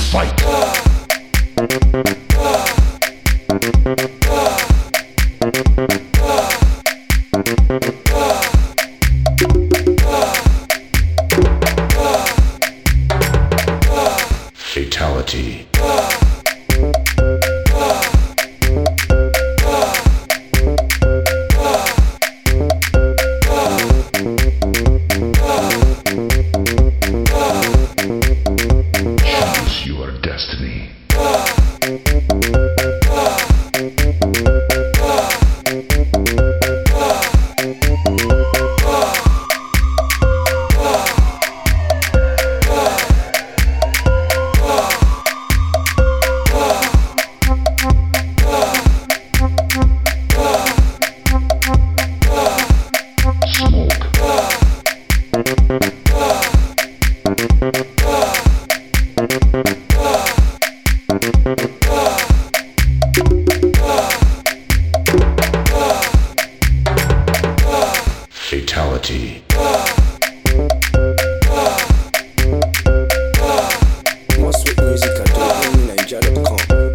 Fight. Fatality. Choose your destiny. Fatality. More sweet music at DonAmyNigeria.com.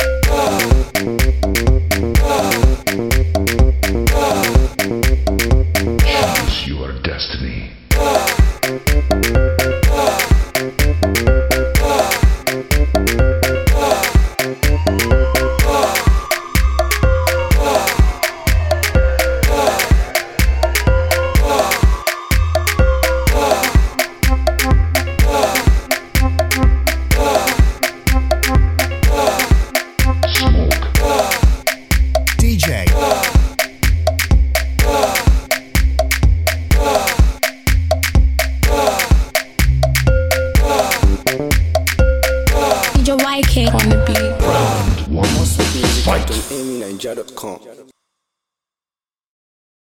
Choose your destiny. DJ. DJ YK on the beat. Round one. More sweet music at Fight. DonAmyNigeria.com.